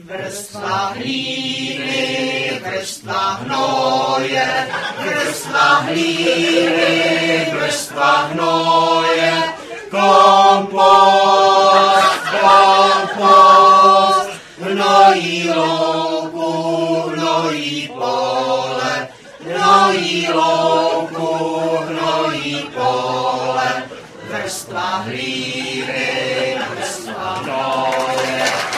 Vrstva hlíny, vrstva hnoje, vrstva hlíny, vrstva hnoje, kompost, kompost, hnojí louku, hnojí pole, hnojí louku, hnojí pole, vrstva hlíny, vrstva hnoje.